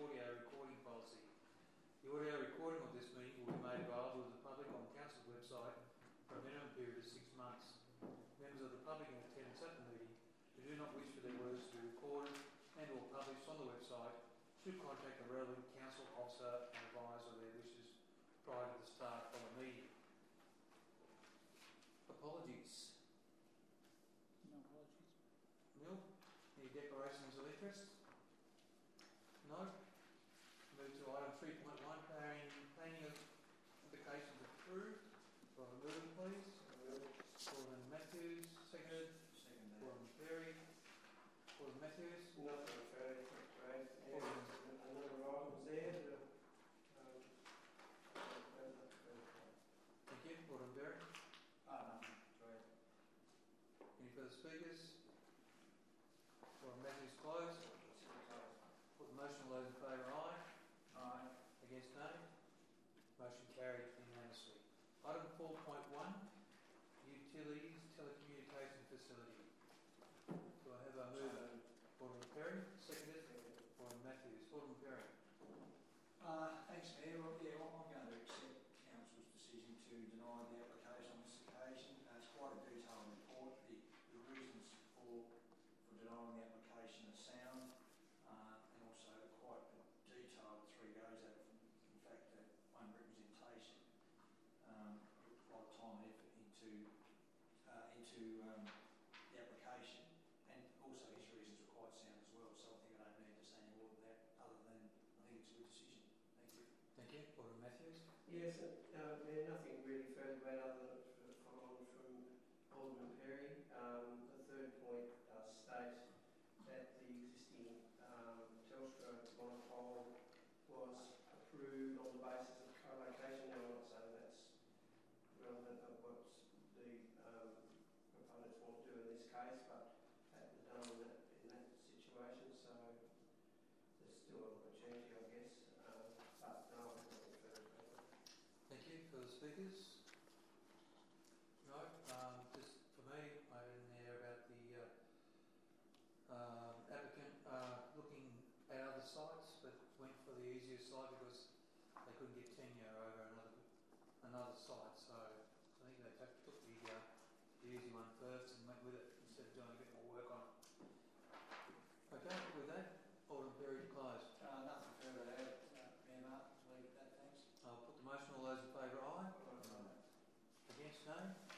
audio recording policy. The audio recording of this meeting will be made available to the public on the Council's website for a minimum period of 6 months. Members of the public in attendance at the meeting who do not wish for their words to be recorded and or published on the website should contact the relevant council officer and advise of their wishes prior to the start of the meeting. Apologies. No apologies. Neil, any declarations of interest? No? Move to item 3.1, planning applications approved. For a mover, please. Alderman Matthews, seconded. Alderman Perry. Alderman Matthews. Nothing further, right? Another item there. Thank you. Alderman Perry. Nothing. Right. Any further speakers? Alderman Matthews closed. Put the motion, all those in favour, aye. Aye. Against, no. Motion carried unanimously. Item 4.1, utilities telecommunication facility. Do I have a mover? Alderman Perry, seconded. Alderman Matthews. Alderman Perry. Thanks, Mayor. Well, yeah, I'm going to accept Council's decision to deny the application on this occasion. It's quite a detailed report. The reasons for denying the application are sound and also quite detailed. 3 goes at it from, in fact, one representation. Put a lot of time and effort into the application, and also his reasons were quite sound as well. So I think I don't need to say any more than that, other than I think it's a good decision. Thank you. Thank you. Alderman Matthews. Yes, nothing really further to add other than follow on from Alderman Perry. The third point does state that the existing Telstra monopole was approved on the basis of co-location. Now, I'm not saying that's relevant of what the proponents want to do in this case, but that was done in that situation, so there's still an opportunity, I guess, but no, I'm not further. Thank you. Further speakers? No. Just for me, I didn't hear about the applicant looking at other sites, but went for the easier site because they couldn't get tenure over another site. So I think they took the easy one first and went with it instead of doing a bit more work on it. Okay, with that, Alderman Perry to close. Nothing further to add, Mayor Martin. Leave it at that, thanks. I'll put the motion. All those in favour, aye. Against, no.